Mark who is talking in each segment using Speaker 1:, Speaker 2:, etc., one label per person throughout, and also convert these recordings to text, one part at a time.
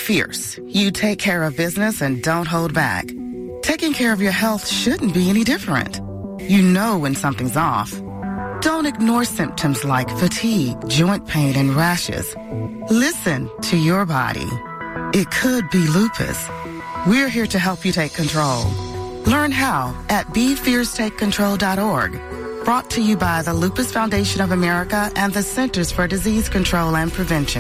Speaker 1: Fierce. You take care of business and don't hold back. Taking care of your health shouldn't be any different. You know when something's off. Don't ignore symptoms like fatigue, joint pain, and rashes. Listen to your body. It could be lupus. We're here to help you take control. Learn how at BeFierceTakeControl.org. Brought to you by the Lupus Foundation of America and the Centers for Disease Control and Prevention.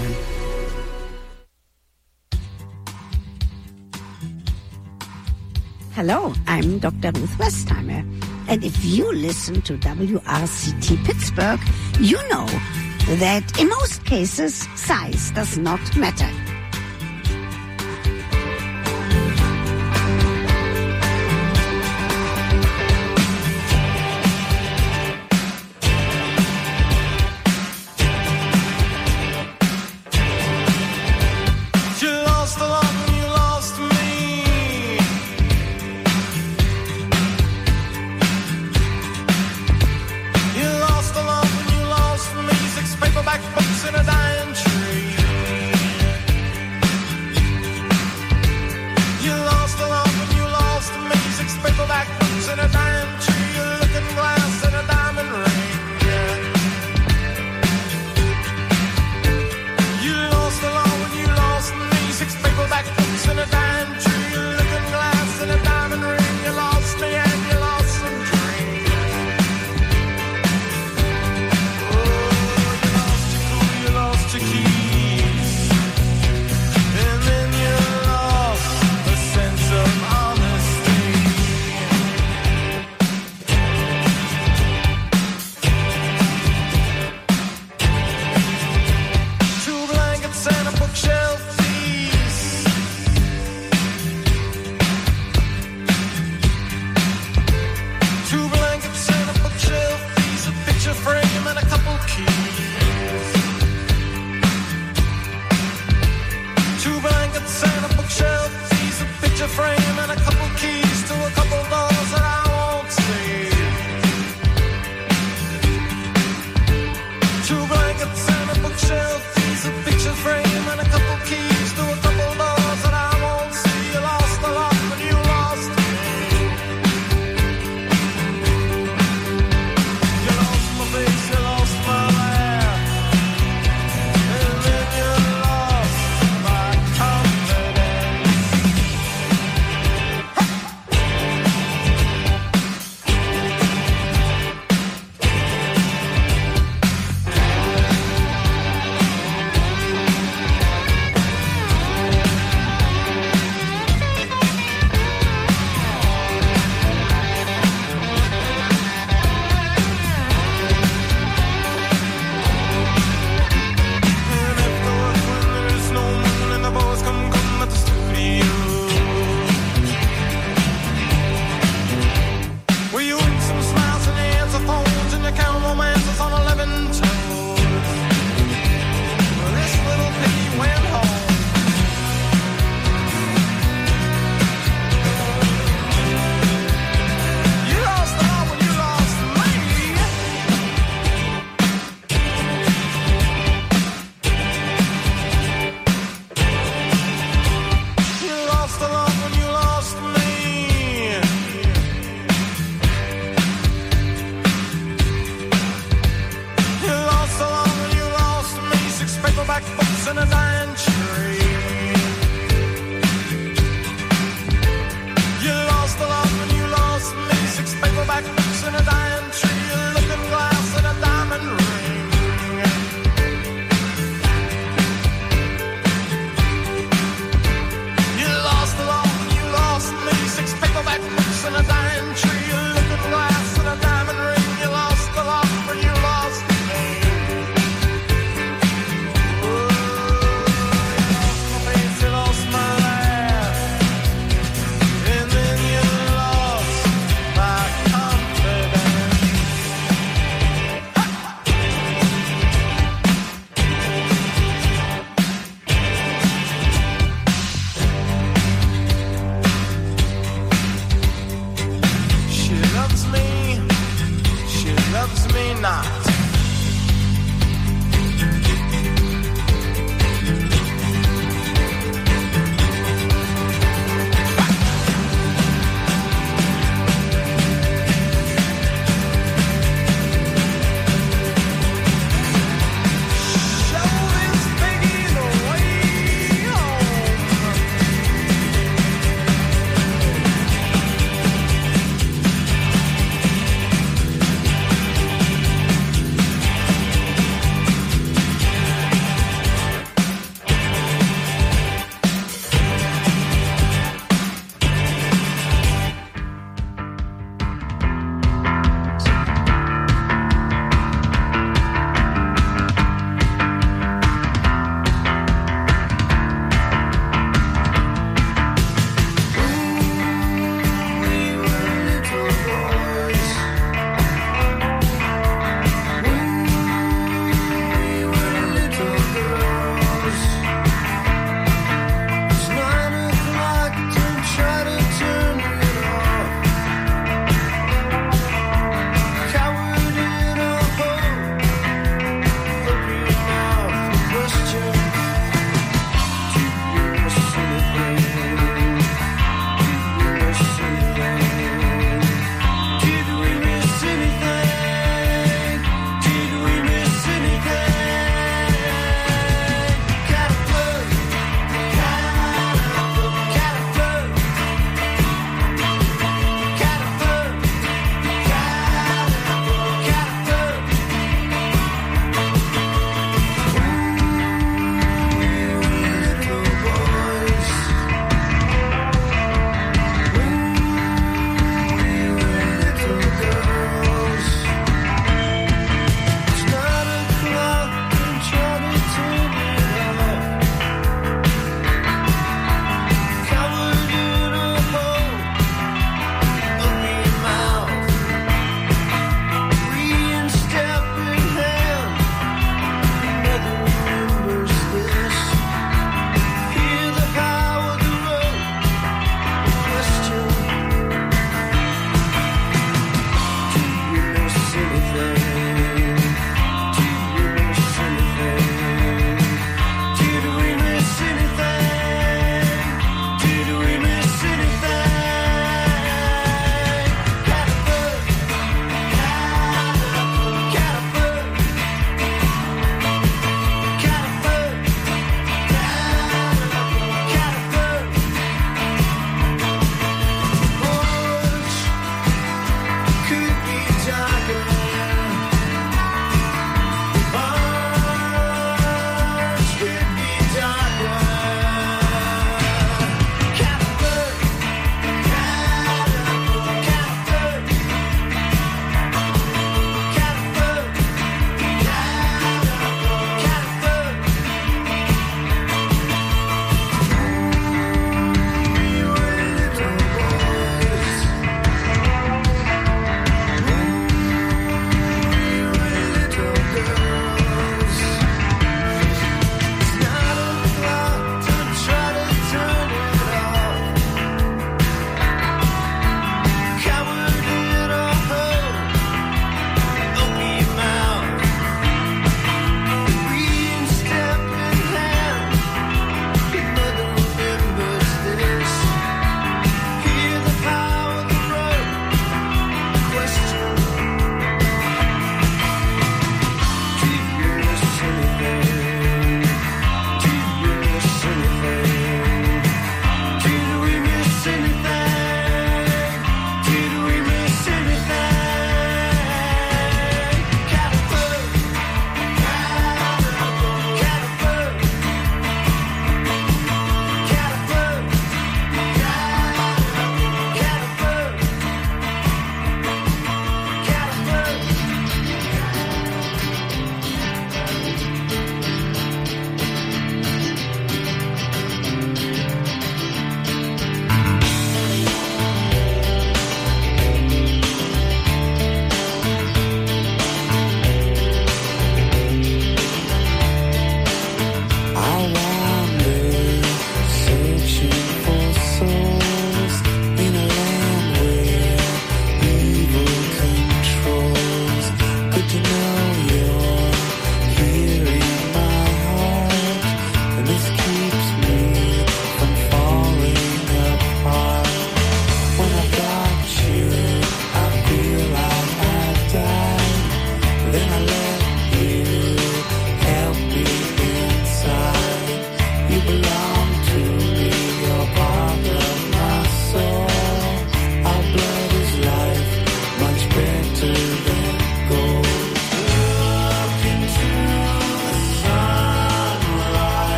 Speaker 2: Hello, I'm Dr. Ruth Westheimer. And if you listen to WRCT Pittsburgh, you know that in most cases, size does not matter.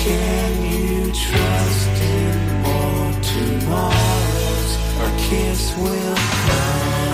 Speaker 3: Can you trust in more tomorrows? Our kiss will come.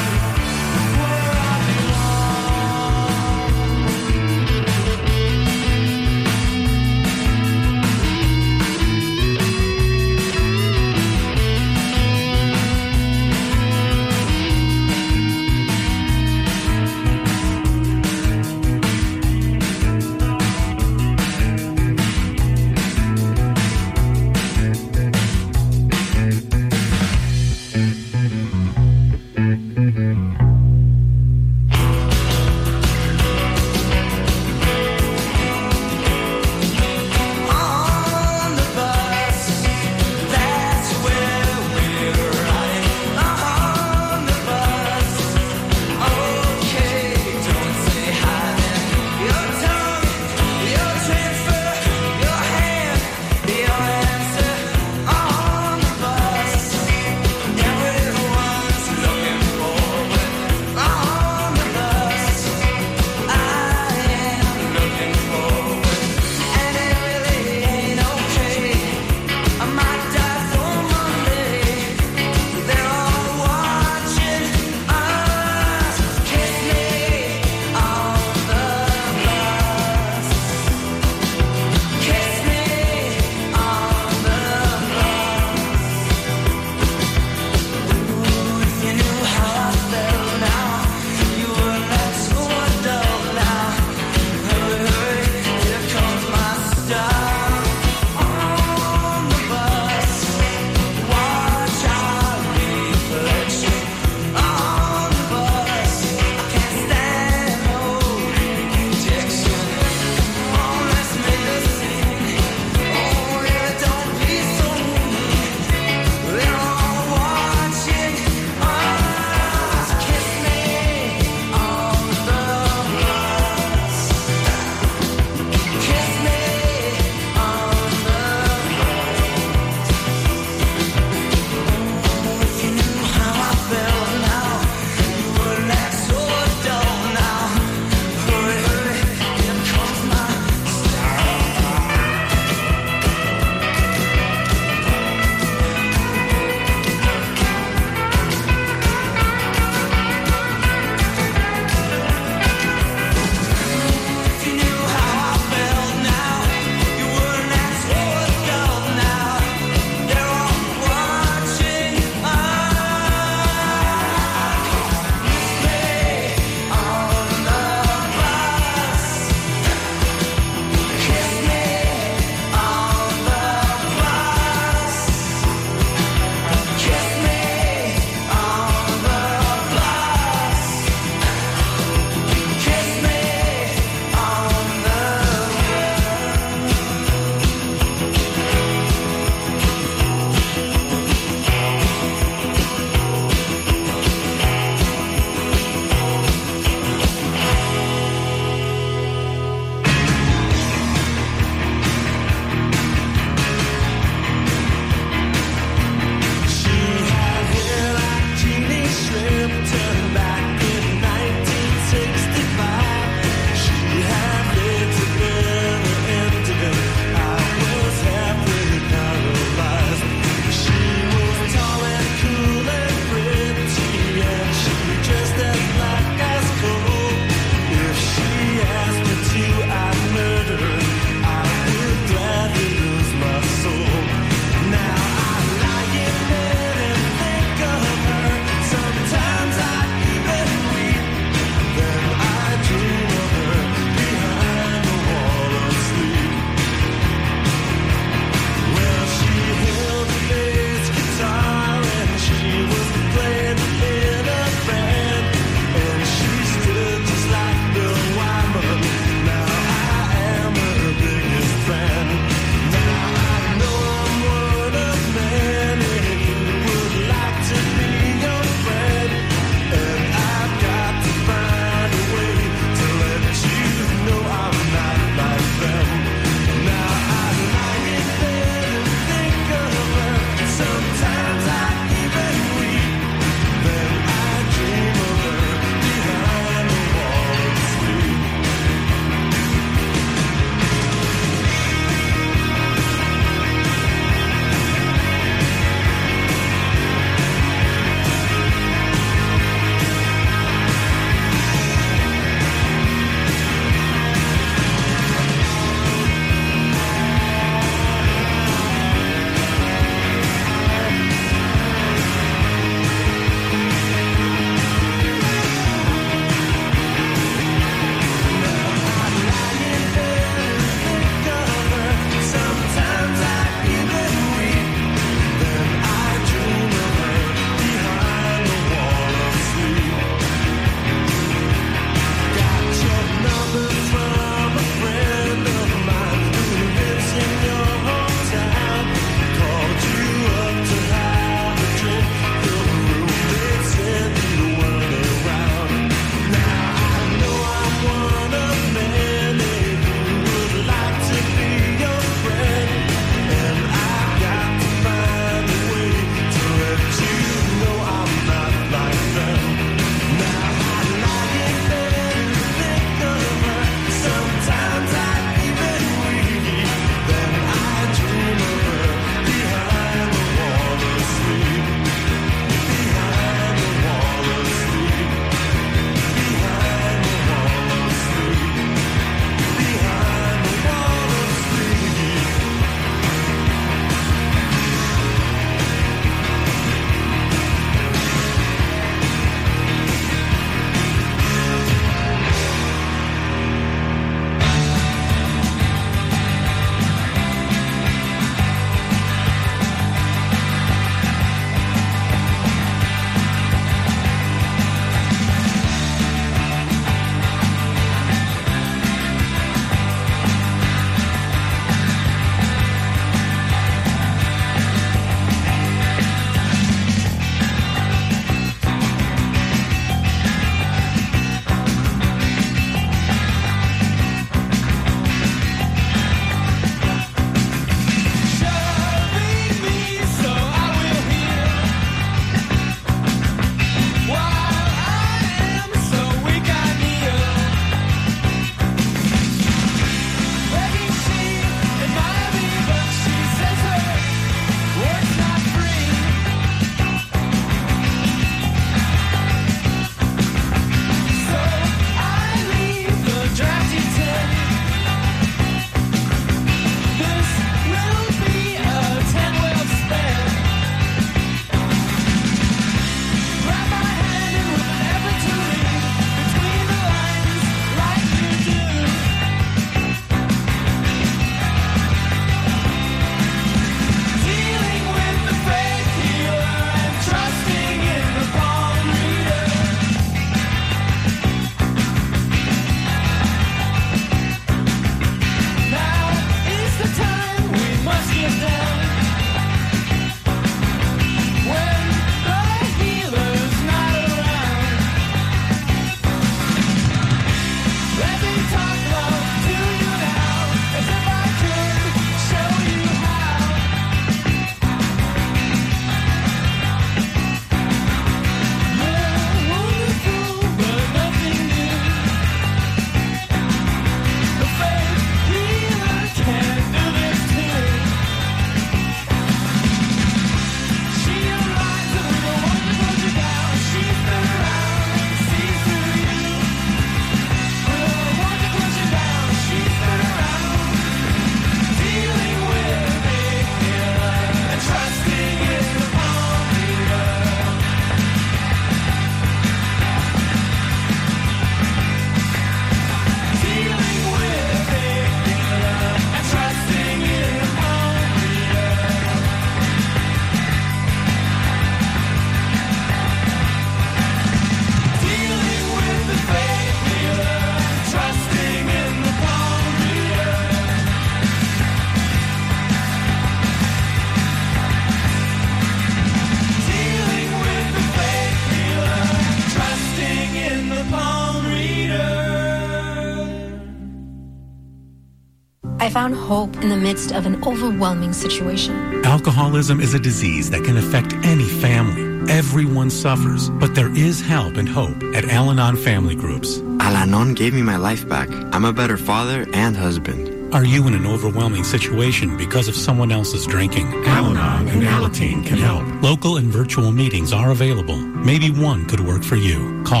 Speaker 4: I found hope in the midst of an overwhelming situation.
Speaker 5: Alcoholism is a disease that can affect any family. Everyone suffers, but there is help and hope at Al-Anon Family Groups.
Speaker 6: Al-Anon gave me my life back. I'm a better father and husband.
Speaker 5: Are you in an overwhelming situation because of someone else's drinking? Al-Anon and Alateen can help. Local and virtual meetings are available. Maybe one could work for you. Call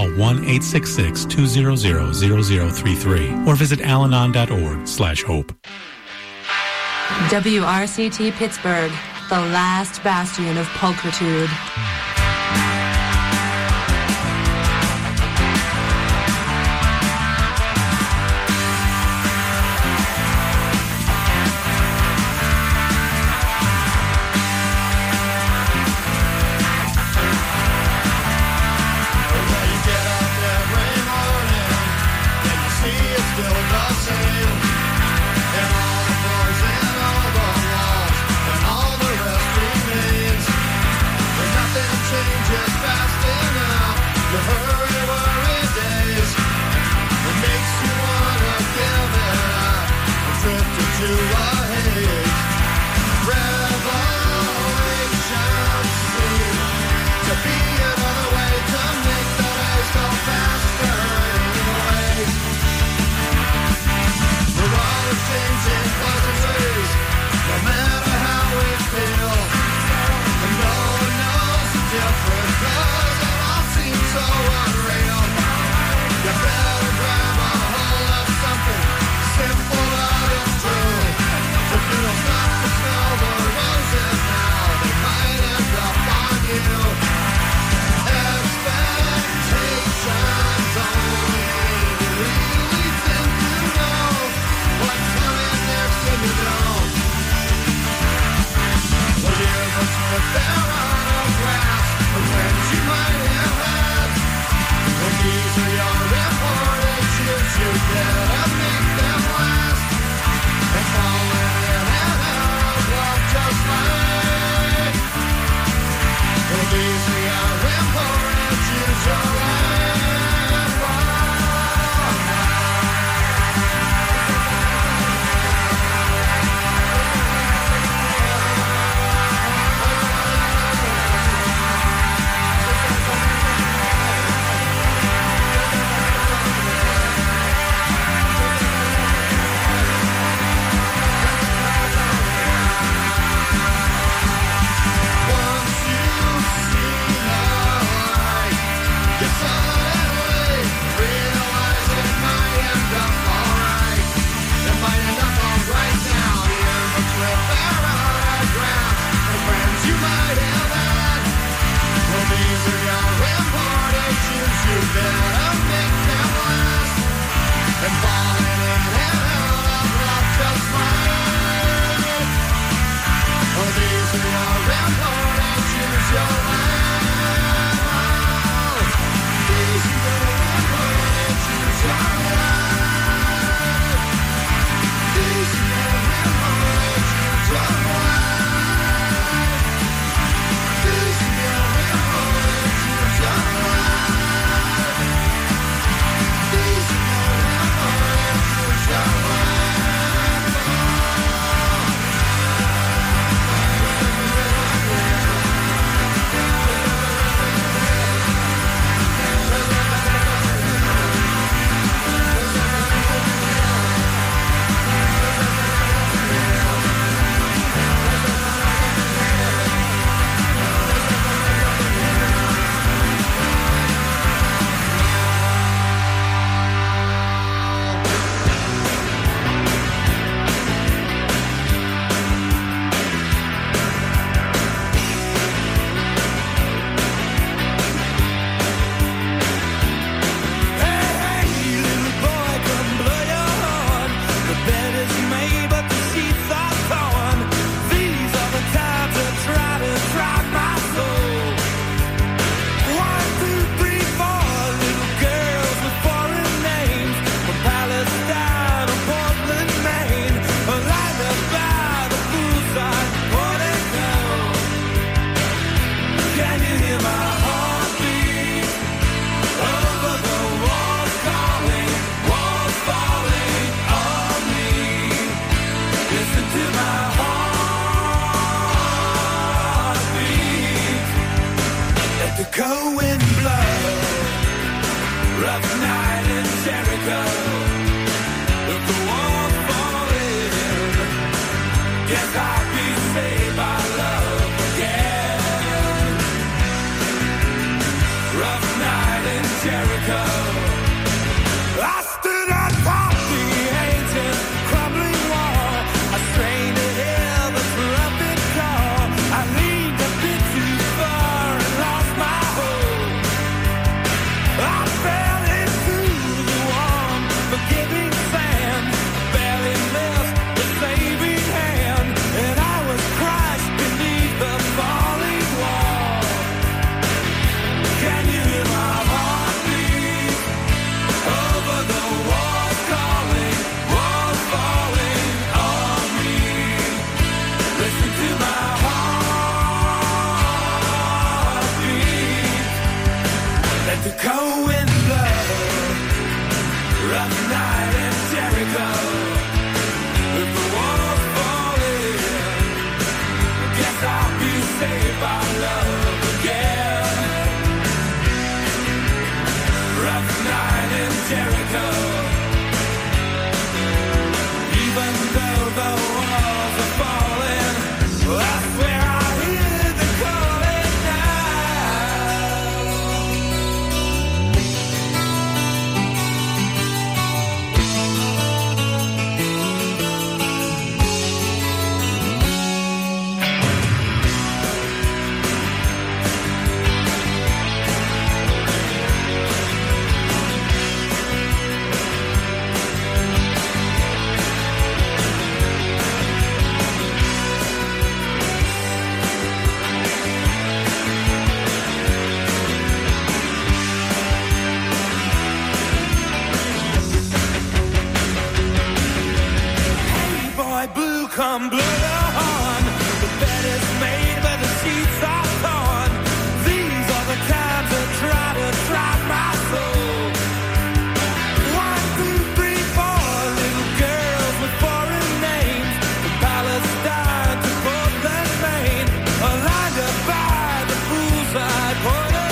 Speaker 5: 1-866-200-0033 or visit alanon.org/hope.
Speaker 7: WRCT Pittsburgh, the last bastion of pulchritude.
Speaker 3: though the walls are falling, I swear I hear the calling blue come blue on. The bed is made but the sheets are torn. These are the times that try to drive my soul. 1, 2, 3, 4 little girls with foreign names, from Palestine to Portland, Maine, are lined up by the poolside corner.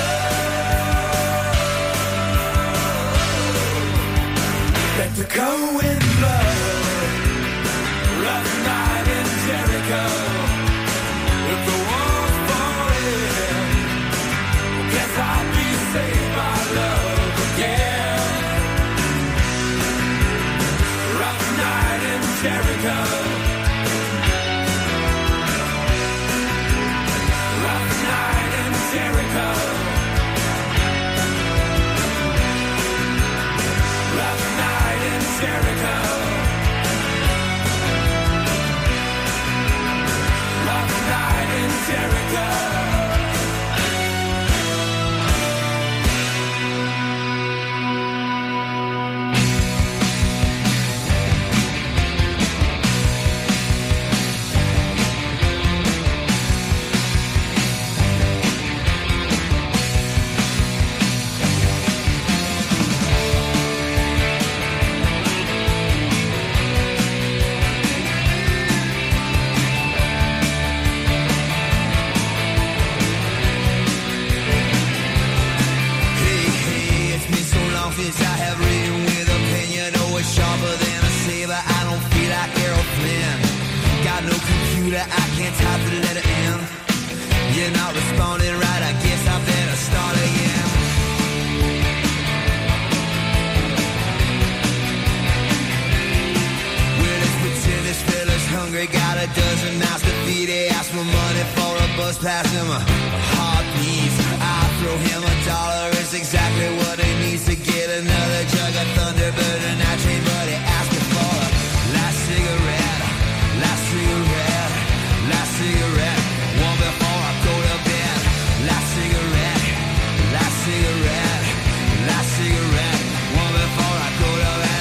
Speaker 3: Let the go in blood. Rough night in Jericho. If the walls fall in, guess I'll be saved by love again. Rough night in Jericho. Rough night in Jericho. Rough night in Jericho. Jericho.
Speaker 8: Since I have written with a pen, you know it's sharper than a saber. I don't feel like Errol Flynn. Got no computer, I can't type the letter M. You're not responding right, I guess I better start again. Well, let's pretend this fella's hungry, got a dozen mouths to feed. He asked for money for a bus pass, him a heartbeat. I throw him $1, it's exactly what he needs to get another jug of Thunderbird and I train, but he asked me for a last cigarette, last cigarette, last cigarette, one before I go to bed. Last cigarette, last cigarette, last cigarette, one before I go to bed.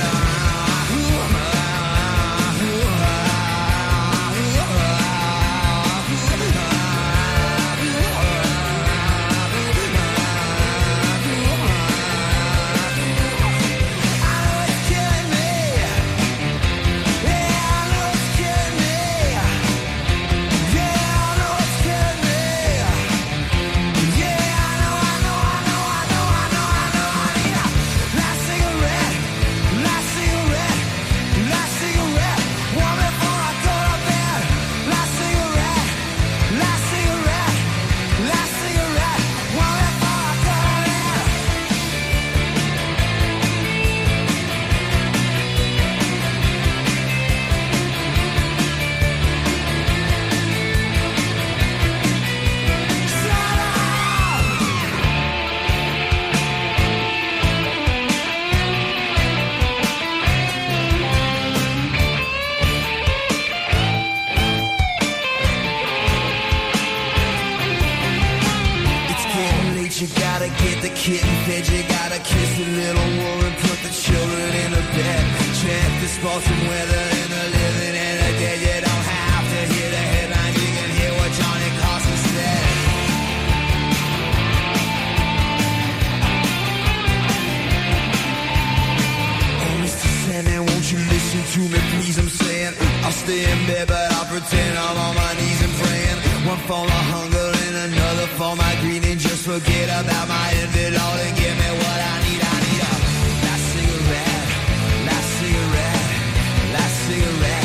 Speaker 8: You gotta get the kitten fed, you gotta kiss the little woman, put the children in a bed. Check the sports and weather and the living and the dead. You don't have to hear the headline, you can hear what Johnny Carson said. Oh, Mr. Sandman, won't you listen to me, please? I'm saying I'll stay in bed, but I'll pretend I'm on my knees and praying. One for my hunger and another for my greed, and just forget about my envy, Lord, and give me what I need. I need a last cigarette, last cigarette, last cigarette.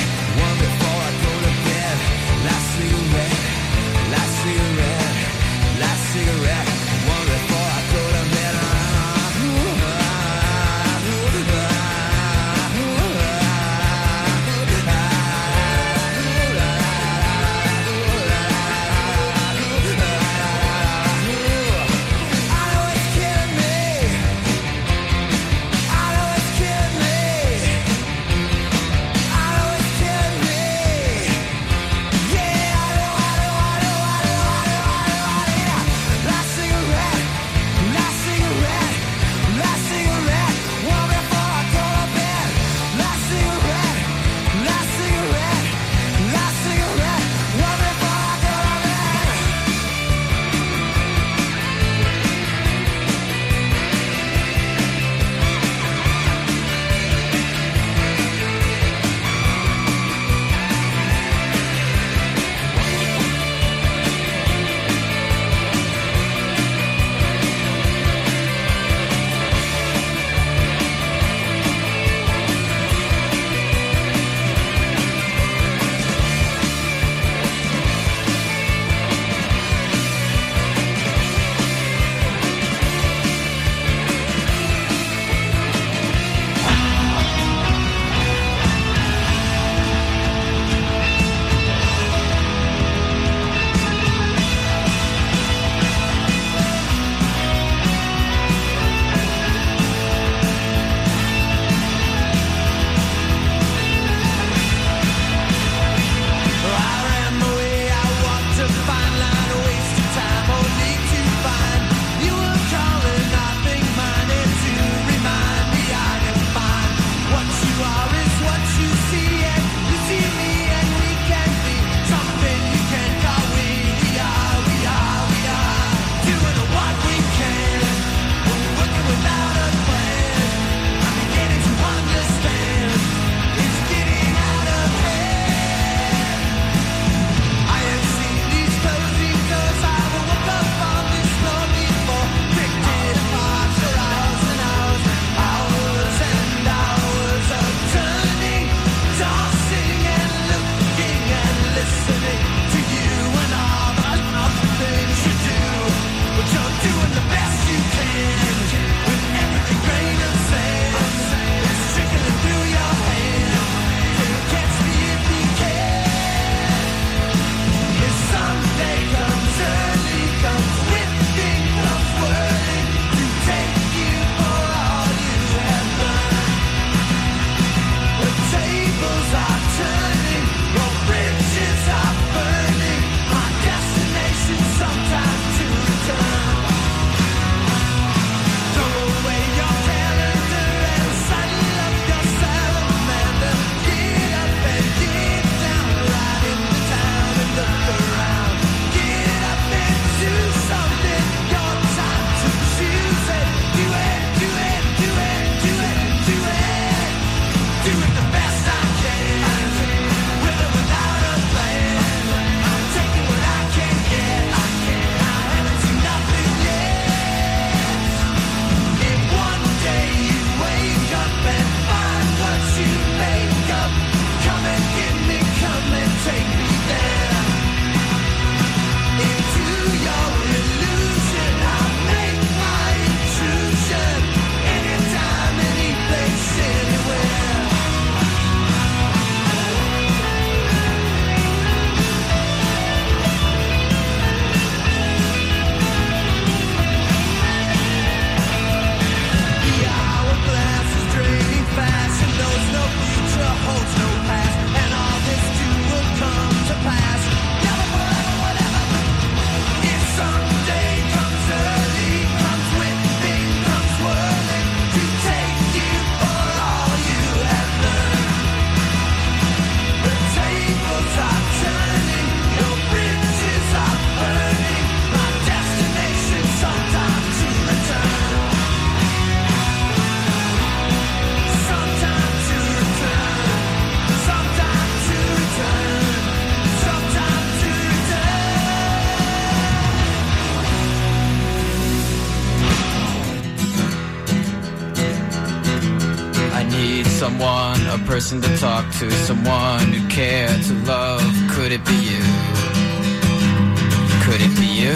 Speaker 9: someone, a person to talk to, someone who cared to love. Could it be you? Could it be you?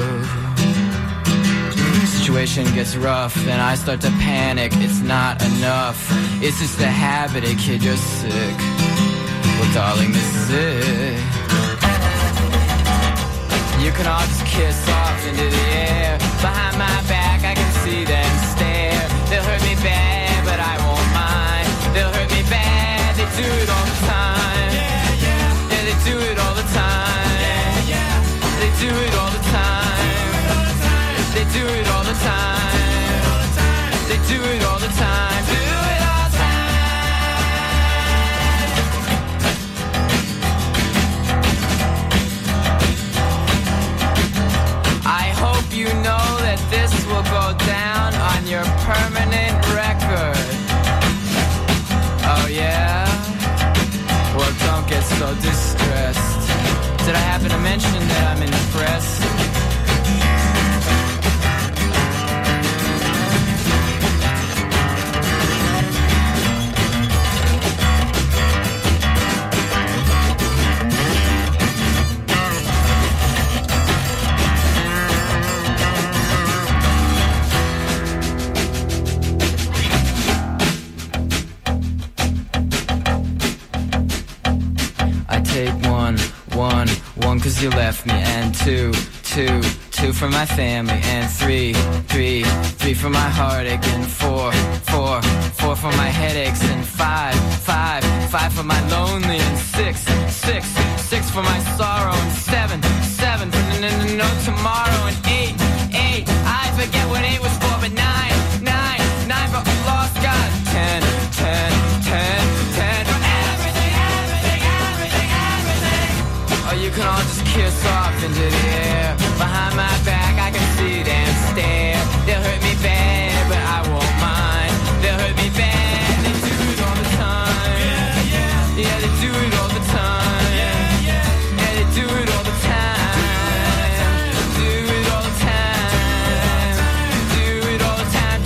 Speaker 9: Situation gets rough, then I start to panic. It's not enough, it's just a habit, a kid, you're sick. Well, darling, this is it. You can all just kiss off into the air. Behind my back, I can see them stare. They'll hurt me bad, but I won't mind. They'll hurt me bad, they do it all the time. Yeah, yeah. Yeah, they do it all the time. Yeah, yeah. They do it all the time. They do it all the time. They do it all the time. Do it all the time. I hope you know that this will go down on your permanent record. Oh yeah? Well, don't get so distressed. Did I happen to mention that I'm impressed? One, 'cause you left me, and two for my family, and three for my heartache, and four for my headaches, and five for my lonely, and six for my sorrow, and seven for no tomorrow, and eight, I forget what 8 was for, but nine for lost God, 10 for everything. Oh, you can all just kiss off into the air. Behind my back, I can see them stare. They'll hurt me bad, but I won't mind. They'll hurt me bad, they do it all the time. Yeah, they do it all the time. Yeah, they do it all the time. Do it all the time. Do it all the time.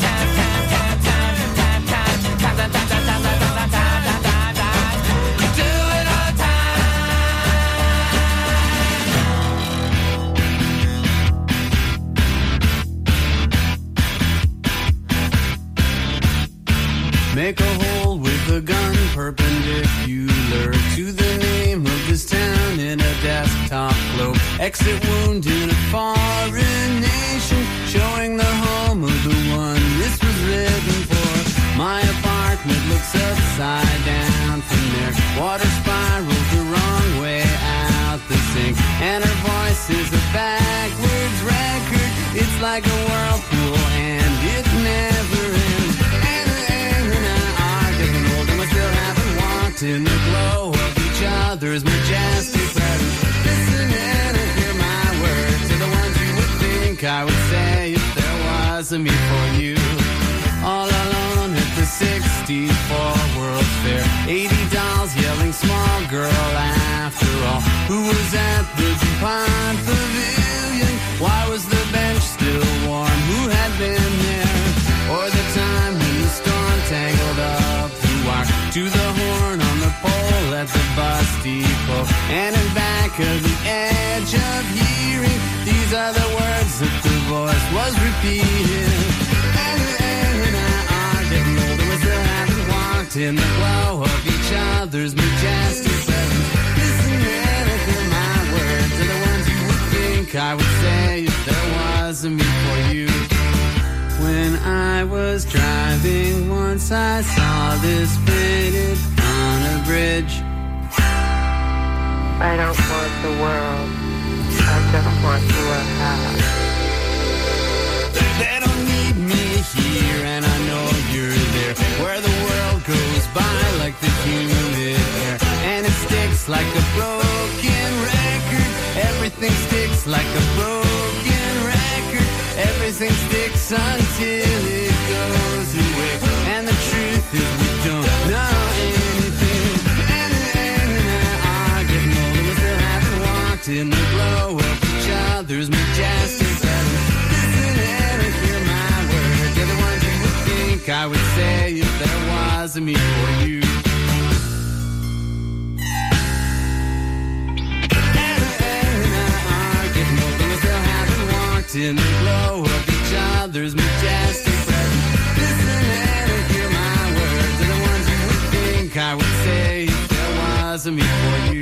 Speaker 10: Make a hole with a gun perpendicular to the name of this town in a desktop globe. Exit wound in a foreign nation, showing the home of the one this was written for. My apartment looks upside down from there. Water spirals the wrong way out the sink, and her voice is a backwards record. It's like a whirlpool and it never ends. In the glow of each other's majestic presence, listen and hear my words are the ones you would think I would say if there was a me for you. All alone at the 64 World's Fair, 80 dolls yelling small girl after all. Who was at the DuPont Pavilion? Why was the bench still warm? Who had been there? Or the time when the storm tangled up the wire to the horn on the pole at the bus depot, and in back of the edge of hearing, these are the words that the voice was repeating. And I are getting older, we still haven't walked in the glow of each other's majestic presence. Listen and hear my words are the ones you would think I would say if there was a me for you. When I was driving once, I saw this painted on a bridge.
Speaker 11: I don't want the world, I just want you to have.
Speaker 10: They don't need me here, and I know you're there, where the world goes by like the humid air, and it sticks like a broken record. Everything sticks like a broken record. Everything sticks until it goes away, and the truth is we don't know anything. And I are getting older, we still haven't walked in the glow of each other's majestic presence. Listen and hear my words, they're the ones you would think I would say if there was a me for you. you.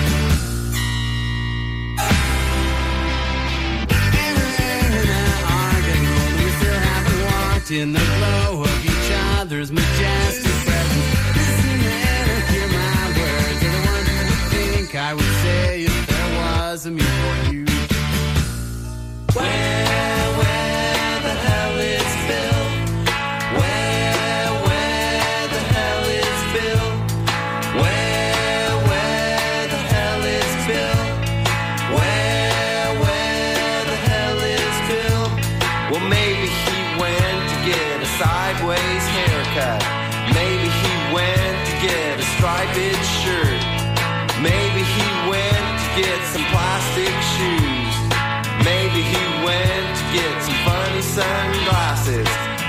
Speaker 10: In the glow of each other's majestic presence, listen and hear my words. They're the ones you would think I would say if there was a me for you. Where the hell is Bill? Where the hell is Bill? Where the hell is Bill? Where the hell is Bill? Well, maybe he went to get a sideways haircut. Maybe he went to get a striped shirt. Maybe he went to get some plastic shoes. Maybe he went to get some funny sunglasses.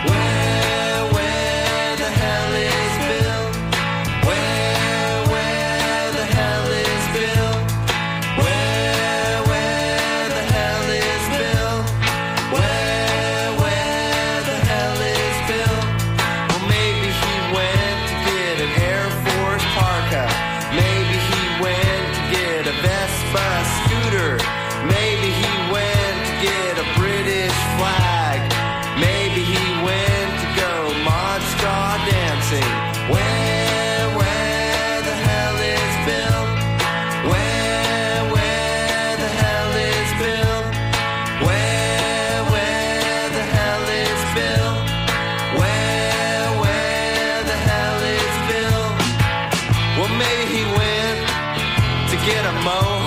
Speaker 10: Where the hell is Bill? Where the hell is Bill? Where the hell is Bill? Where the hell is Bill? Well, maybe he went to get an Air Force parka. Maybe he went to get a Vespa scooter. Maybe he went to get a British flag. Maybe he went to go Mod Scar dancing. Where the hell is Bill? Where the hell is Bill? Where the hell is Bill? Where the hell is Bill? Well, maybe he went to get a mohawk.